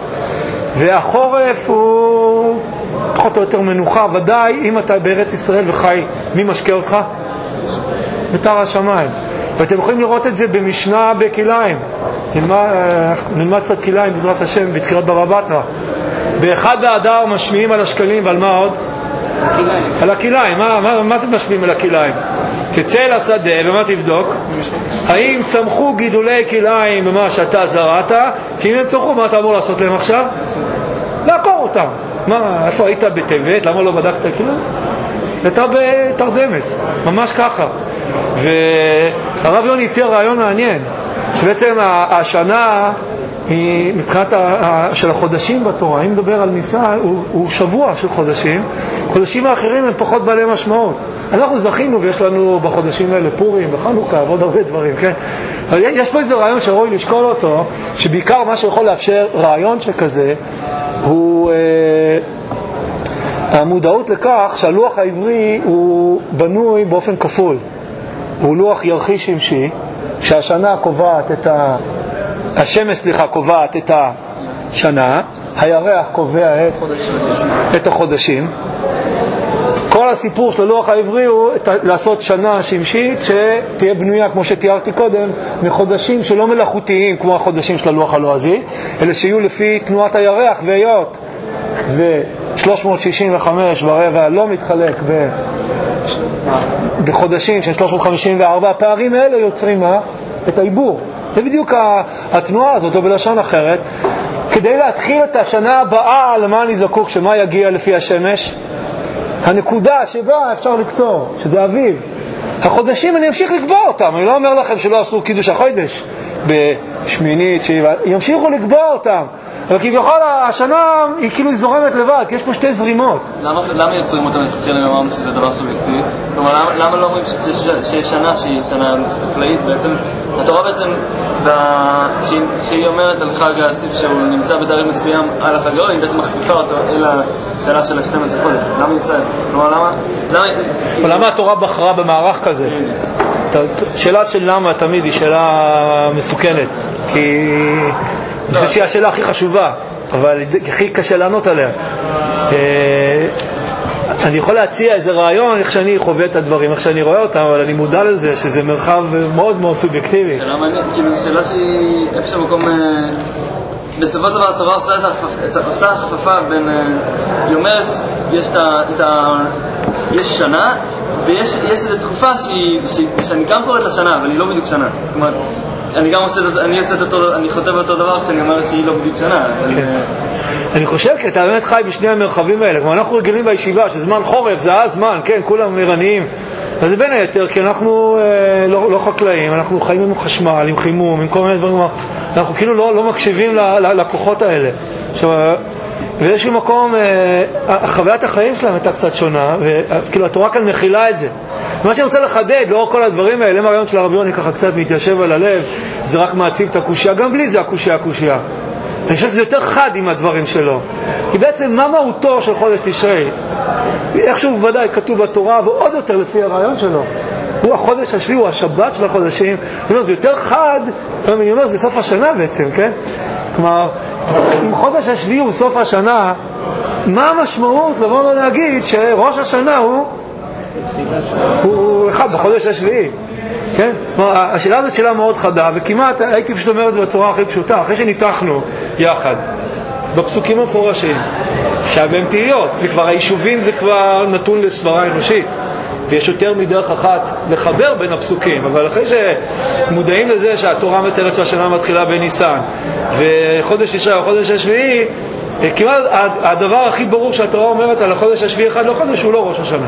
והחורף הוא פחות או יותר מנוחה, ודאי אם אתה בארץ ישראל וחי, מי משקה אותך? בתר השמיים. ואתם יכולים לראות את זה במשנה בכיליים. נלמד קצת כיליים בעזרת השם בתחילת בבא בתרא. באחד באדר משמיעים על השקלים, ועל מה עוד? על הכיליים. מה, מה, מה זה משמיעים על הכיליים? תצא לשדה ומה תבדוק? האם צמחו גידולי כיליים במה שאתה זרעת? כי אם הם צמחו, מה אתה אמור לעשות להם עכשיו? לעקור אותם. מה, איפה היית בטבת? למה לא בדקת כיליים? אתה בתרדמת, ממש ככה. והרב יוני הציע רעיון מעניין, שבעצם השנה היא מבחינת של החודשים בתורה, אם מדבר על ניסן, הוא, הוא שבוע של חודשים. חודשים האחרים הם פחות בעלי משמעות. אנחנו זכינו ויש לנו בחודשים האלה פורים וחנוכה ועוד הרבה דברים, כן? אבל יש פה איזה רעיון שראוי לשקול אותו, שבעיקר מה שיכול לאפשר רעיון שכזה הוא, המודעות לכך שהלוח העברי הוא בנוי באופן כפול. הוא לוח ירחי שמשי, שהשנה קובעת את ה... השמש, סליחה, קובעת את השנה, הירח קובע את, את החודשים. כל הסיפור של הלוח העברי הוא לעשות שנה שמשית שתהיה בנויה, כמו שתיארתי קודם, מחודשים שלא מלאכותיים כמו החודשים של הלוח הלועזי, אלא שיהיו לפי תנועת הירח והיות. ו-שלוש מאות שישים וחמש ורבע לא מתחלק ב... בחודשים של שלוש מאות חמישים וארבע. הפערים האלה יוצרים מה? את העיבור. זה בדיוק התנועה הזאת, או בלשון אחרת. כדי להתחיל את השנה הבאה, למה אני זקוק? שמה יגיע לפי השמש? הנקודה שבה אפשר לקצור, שזה אביב. החודשים אני אמשיך לקבוע אותם. אני לא אומר לכם שלא אסור קידוש החודש בשמינית, שבעה. ימשיכו לקבוע אותם. אבל כביכול השנה היא כאילו זורמת לבד, כי יש פה שתי זרימות. למה, למה יוצרים אותם לתחילה אם אמרנו שזה דבר סובייקטיבי? כלומר, למה, למה לא אומרים שיש שנה שהיא שנה חקלאית? בעצם, התורה בעצם, שהיא, שהיא אומרת על חג האסיף שהוא נמצא בתאריך מסוים על החג ההוא, היא בעצם מחליפה אותו אל השנה של ה-שנים עשר חודש. למה ישראל? כלומר, למה... למה, למה התורה בחרה במערך כזה? שאלה של למה תמיד היא שאלה מסוכנת, כי... אני חושב שהיא השאלה הכי חשובה, אבל הכי קשה לענות עליה. אני יכול להציע איזה רעיון, איך שאני חווה את הדברים, איך שאני רואה אותם, אבל אני מודע לזה שזה מרחב מאוד מאוד סובייקטיבי. שאלה מעניינת, כאילו שאלה שהיא איפה שמקום... בסופו של דבר התורה עושה החפפה בין... היא אומרת, יש שנה, ויש איזו תקופה שאני גם קוראת לשנה, אבל היא לא בדיוק שנה. כלומר, אני גם עושה, אני עושה את אותו, אני חוטב אותו דבר כשאני אומר שהיא לא בדיוק שנה. אני חושב כי אתה באמת חי בשני המרחבים האלה. כמו אנחנו רגילים בישיבה שזמן חורף זה הזמן, כן, כולם ערניים. אז זה בין היתר כי אנחנו לא חקלאים, אנחנו חיים עם חשמל, עם חימום, עם כל מיני דברים. אנחנו כאילו לא מקשיבים לכוחות האלה. באיזשהו מקום חוויית החיים שלהם הייתה קצת שונה, וכאילו התורה כאן מכילה את זה. מה שאני רוצה לחדד לאור כל הדברים האלה, הרעיון של הרב יוני ככה קצת מתיישב על הלב, זה רק מעציב את הקושיה, גם בלי זה הקושיה הקושיה. אני חושב שזה יותר חד עם הדברים שלו, כי בעצם מה מהותו של חודש תשרי? איכשהו ודאי כתוב בתורה, ועוד יותר לפי הרעיון שלו, הוא החודש השביעי, הוא השבת של החודשים. זאת אומרת, זה יותר חד, אני אומר, זה סוף השנה בעצם, כן? כלומר, אם חודש השביעי הוא סוף השנה, מה המשמעות לבוא ולהגיד שראש השנה הוא הוא אחד בחודש השביעי? כן? השאלה הזאת שאלה מאוד חדה, וכמעט הייתי פשוט אומר את זה בצורה הכי פשוטה. אחרי שניתחנו יחד בפסוקים המפורשים שהבהם תהיות, וכבר היישובים זה כבר נתון לסברה אנושית, ויש יותר מדרך אחת לחבר בין הפסוקים, אבל אחרי שמודעים לזה שהתורה מתארת שהשנה מתחילה בניסן וחודש תשרי הוא החודש השביעי, כמעט הדבר הכי ברור שהתורה אומרת על החודש השביעי אחד לא חודש הוא לא ראש השנה.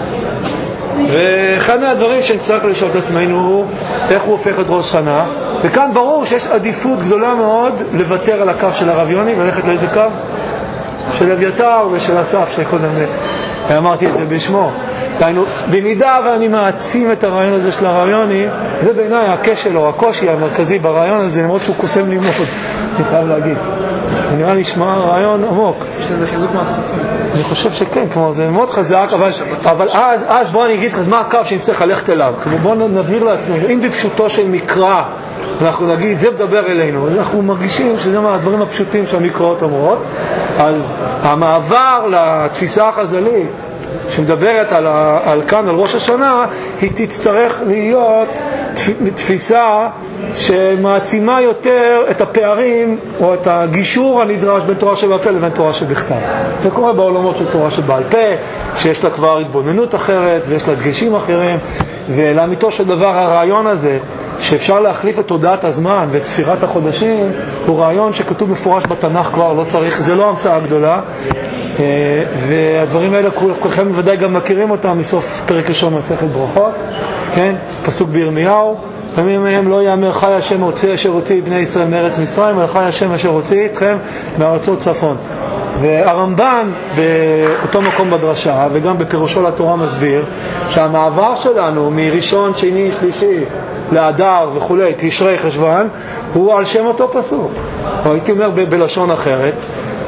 ואחד מהדברים שנצטרך לשאול את עצמנו הוא איך הוא הופך את ראש שנה, וכאן ברור שיש עדיפות גדולה מאוד לוותר על הקו של הרב יוני וללכת לאיזה קו? של אביתר ושל אסף שקודם אמרתי את זה בשמו. דיינו, במידה ואני מעצים את הרעיון הזה של הרב יוני, זה בעיניי הכשל או הקושי המרכזי ברעיון הזה, למרות שהוא קוסם לי מאוד, אני חייב להגיד. זה נראה לי נשמע רעיון עמוק. יש לזה חיזוק מהחפים. אני חושב שכן, כמו זה מאוד חזק, אבל, אבל אז, אז בוא אני אגיד לך, מה הקו שנצטרך ללכת אליו? כמו בוא נבהיר לעצמנו, אם בפשוטו של מקרא, אנחנו נגיד, זה מדבר אלינו, אז אנחנו מרגישים שזה מהדברים הפשוטים שהמקראות אומרות, אז המעבר לתפיסה החז"לית, שמדברת על, על כאן, על ראש השנה, היא תצטרך להיות תפיסה שמעצימה יותר את הפערים או את הגישור הנדרש בין תורה שבעל פה לבין תורה שבכתב. זה קורה בעולמות של תורה שבעל פה, שיש לה כבר התבוננות אחרת ויש לה דגשים אחרים, ולאמיתו של דבר הרעיון הזה שאפשר להחליף את תודעת הזמן ואת ספירת החודשים הוא רעיון שכתוב מפורש בתנ"ך כבר, לא צריך, זה לא המצאה גדולה, והדברים האלה כולכם בוודאי גם מכירים אותם מסוף פרק ראשון מסכת ברכות, כן? פסוק בירמיהו, ימים מהם לא יאמר חי השם הוציא אשר הוציא בני ישראל מארץ מצרים, אלא חי השם אשר הוציא אתכם מארצות צפון. והרמב"ן באותו מקום בדרשה וגם בפירושו לתורה מסביר שהמעבר שלנו מראשון, שני, שלישי לאדר וכולי, תשרי חשוון, הוא על שם אותו פסוק. או הייתי אומר ב- בלשון אחרת,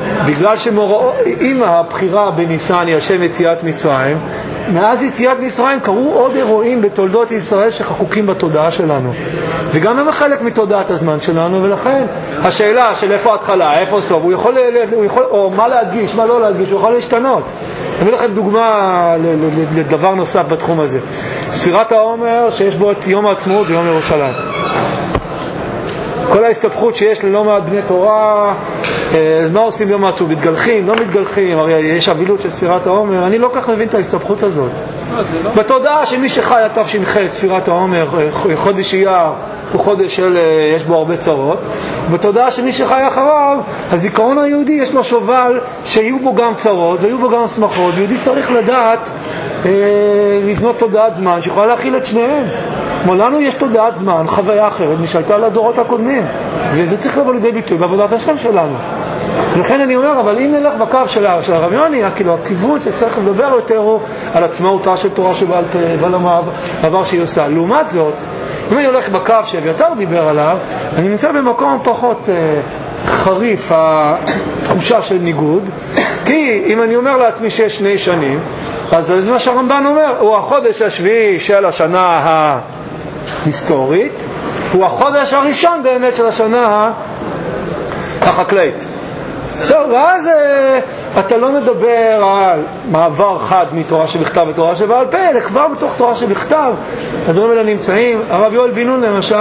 בגלל שעם הבחירה בניסן היא השם יציאת מצרים, מאז יציאת מצרים קרו עוד אירועים בתולדות ישראל שחקוקים בתודעה שלנו, וגם הם חלק מתודעת הזמן שלנו, ולכן השאלה של איפה התחלה, איפה סוף, הוא יכול, הוא יכול, או מה להדגיש, מה לא להדגיש, הוא יכול להשתנות. אני אביא לכם דוגמה לדבר נוסף בתחום הזה. ספירת העומר שיש בו את יום העצמאות ויום ירושלים. כל ההסתבכות שיש ללא מעט בני תורה, מה עושים ביום העצמאות? מתגלחים, לא מתגלחים, הרי יש אבילות של ספירת העומר. אני לא כך מבין את ההסתבכות הזאת. בתודעה שמי שחי תש"ח, ספירת העומר, חודש אייר הוא חודש של, יש בו הרבה צרות. בתודעה שמי שחי אחריו, הזיכרון היהודי יש לו שובל שיהיו בו גם צרות ויהיו בו גם שמחות. יהודי צריך לדעת אה, לבנות תודעת זמן שיכולה להכיל את שניהם. כמו לנו יש תודעת זמן, חוויה אחרת משלטה לדורות הקודמים, וזה צריך לבוא לידי ביטוי בעבודת השם שלנו. לכן אני אומר, אבל אם נלך בקו של, של הרב יוני, כאילו הכיוון שצריך לדבר יותר הוא על עצמאותה של תורה שבעל פה ועל המעבר שהיא עושה. לעומת זאת, אם אני הולך בקו שאביתר דיבר עליו, אני נמצא במקום פחות אה, חריף התחושה של ניגוד, כי אם אני אומר לעצמי שיש שני שנים, אז זה מה שהרמב"ן אומר, הוא החודש השביעי של השנה ההיסטורית, הוא החודש הראשון באמת של השנה החקלאית. טוב, ואז אתה לא מדבר על מעבר חד מתורה שבכתב ותורה שבעל פה, אלא כבר בתוך תורה שבכתב הדברים האלה נמצאים. הרב יואל בן נון למשל,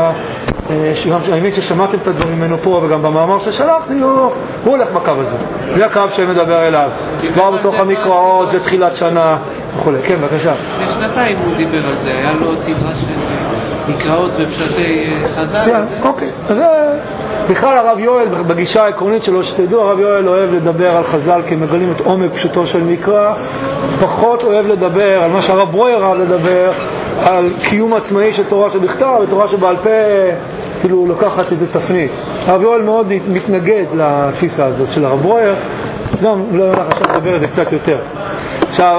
אני מבין ששמעתם את הדברים ממנו פה וגם במאמר ששלחתי, הוא, הוא הולך בקו הזה, זה הקו שמדבר אליו כבר בתוך המקראות, זה תחילת שנה וכו'. כן, בבקשה. בשנתיים הוא דיבר על זה, היה לו סדרה של מקראות בפשטי חז"ל. כן, אוקיי. אז בכלל הרב יואל, בגישה העקרונית שלו, שתדעו, הרב יואל אוהב לדבר על חז"ל כי מגלים את עומק פשוטו של מקרא, פחות אוהב לדבר על מה שהרב ברויר אוהב לדבר, על קיום עצמאי של תורה שבכתב ותורה שבעל פה, כאילו לקחת איזה תפנית. הרב יואל מאוד מתנגד לתפיסה הזאת של הרב ברויר, גם לא הולך עכשיו לדבר על זה קצת יותר. עכשיו,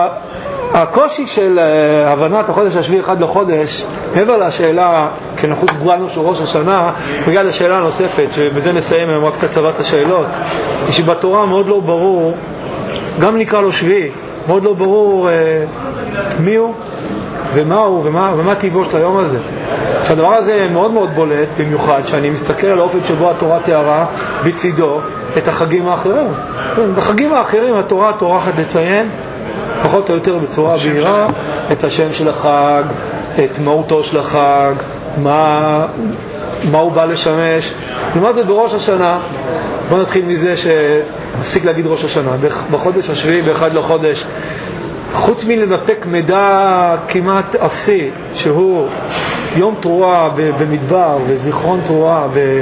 הקושי של הבנת החודש השביעי אחד לחודש, מעבר לשאלה, כי אנחנו גרנו של ראש השנה, בגלל לשאלה הנוספת, שבזה נסיים עם רק את הצבת השאלות, היא שבתורה מאוד לא ברור, גם נקרא לו שביעי, מאוד לא ברור אה, מי הוא ומה הוא ומה, ומה טבעו של היום הזה. שהדבר הזה מאוד מאוד בולט, במיוחד שאני מסתכל על האופן שבו התורה תיארה בצידו את החגים האחרים. בחגים האחרים התורה טורחת לציין פחות או יותר בצורה בהירה את השם של החג, את מהותו של החג, מה, מה הוא בא לשמש. לעומת זאת בראש השנה, בוא נתחיל מזה שנפסיק להגיד ראש השנה, בחודש השביעי, באחד לחודש, חוץ מלנפק מידע כמעט אפסי, שהוא יום תרועה במדבר וזיכרון תרועה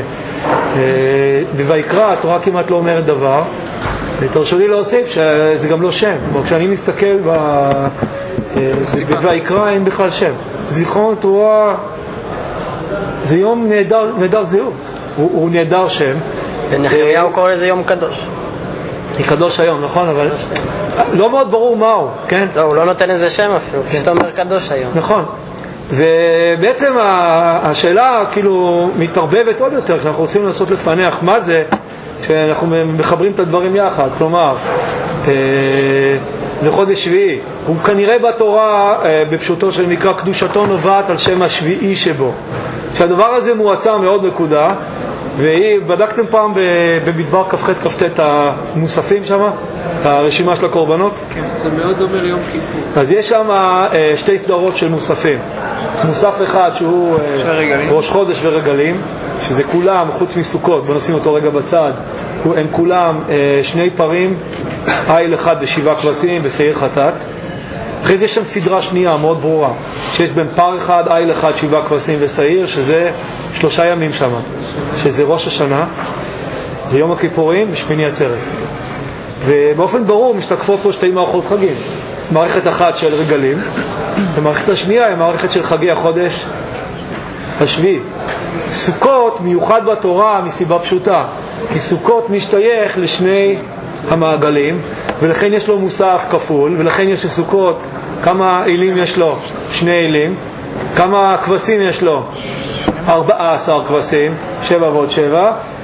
בויקרא, התורה כמעט לא אומרת דבר. תרשו לי להוסיף שזה גם לא שם, כשאני מסתכל בויקרא אין בכלל שם. זיכרון תרועה זה יום נהדר, נהדר זהות, הוא, הוא נהדר שם. ונחמיהו קורא לזה יום קדוש. היא קדוש היום, נכון, אבל לא מאוד ברור מהו, כן? לא, הוא לא נותן איזה שם אפילו, פשוט אומר קדוש היום. נכון. ובעצם השאלה כאילו מתערבבת עוד יותר, כשאנחנו רוצים לנסות לפענח מה זה, כשאנחנו מחברים את הדברים יחד. כלומר, זה חודש שביעי, הוא כנראה בתורה בפשוטו של מקרא קדושתו נובעת על שם השביעי שבו, שהדבר הזה מועצה מאוד נקודה. ובדקתם פעם במדבר כ"ח כ"ט את המוספים שם, את הרשימה של הקורבנות? כן, זה מאוד דומה ליום כיפור. אז יש שם שתי סדרות של מוספים. מוסף אחד שהוא ראש חודש ורגלים, שזה כולם חוץ מסוכות, בוא נשים אותו רגע בצד, הם כולם שני פרים, איל אחד ושבעה כבשים ושעיר חטאת. אחרי זה יש שם סדרה שנייה מאוד ברורה, שיש בין פר אחד, איל אחד, שבעה כבשים ושעיר, שזה שלושה ימים שם, שזה ראש השנה, זה יום הכיפורים ושמיני עצרת. ובאופן ברור משתקפות פה שתי מערכות חגים, מערכת אחת של רגלים, ומערכת השנייה היא מערכת של חגי החודש השביעי. סוכות מיוחד בתורה מסיבה פשוטה, כי סוכות משתייך לשני המעגלים, ולכן יש לו מוסף כפול, ולכן יש לסוכות כמה אילים יש לו? שני אילים. כמה כבשים יש לו? ארבעה עשר כבשים, שבע ועוד שבע,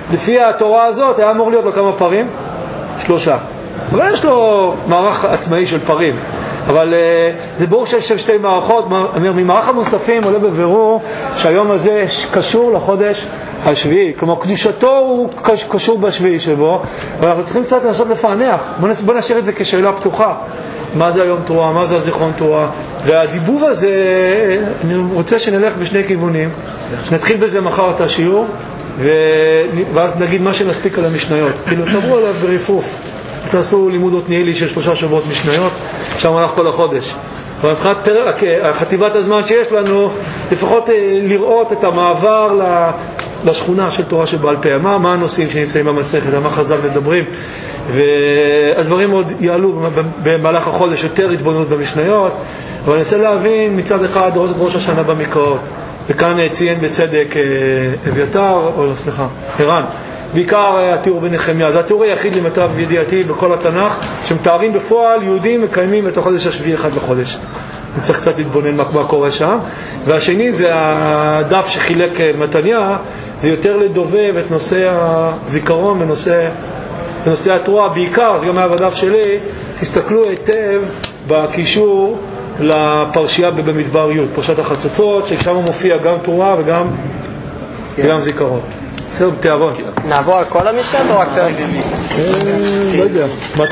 לפי התורה הזאת היה אמור להיות לו כמה פרים? שלושה. אבל יש לו מערך עצמאי של פרים. אבל uh, זה ברור שיש שתי מערכות. ממערך המוספים עולה בבירור שהיום הזה קשור לחודש השביעי, כלומר קדושתו הוא קשור בשביעי שבו, אבל אנחנו צריכים קצת לנסות לפענח. בוא, בוא נשאיר את זה כשאלה פתוחה, מה זה היום תרועה, מה זה הזיכרון תרועה, והדיבוב הזה אני רוצה שנלך בשני כיוונים. נתחיל בזה מחר את השיעור ו... ואז נגיד מה שנספיק על המשניות, כאילו תבואו עליו ברפוף, תעשו לימוד עתניאלי של שלושה שבועות משניות, שם הלך כל החודש. אבל מבחינת פרק, חטיבת הזמן שיש לנו, לפחות לראות את המעבר לשכונה של תורה שבעל פה, מה, מה הנושאים שנמצאים במסכת, מה חז"ל מדברים, והדברים עוד יעלו במהלך החודש יותר התבוננות במשניות, אבל אני רוצה להבין מצד אחד לראות את ראש השנה במקראות, וכאן ציין בצדק אביתר, או לא סליחה, ערן, בעיקר התיאור בנחמיה, זה התיאור היחיד למיטב ידיעתי בכל התנ"ך שמתארים בפועל יהודים מקיימים את החודש השביעי אחד לחודש. אני צריך קצת להתבונן מה קורה שם. והשני זה הדף שחילק מתניה, זה יותר לדובב את נושא הזיכרון בנושא, בנושא התרועה, בעיקר, זה גם היה בדף שלי, תסתכלו היטב בקישור לפרשייה במדבר י', פרשת החצוצות, ששם מופיע גם תרועה וגם, וגם זיכרון. טוב, תיאבון. נעבור על כל המשנה או רק פרק? לא יודע.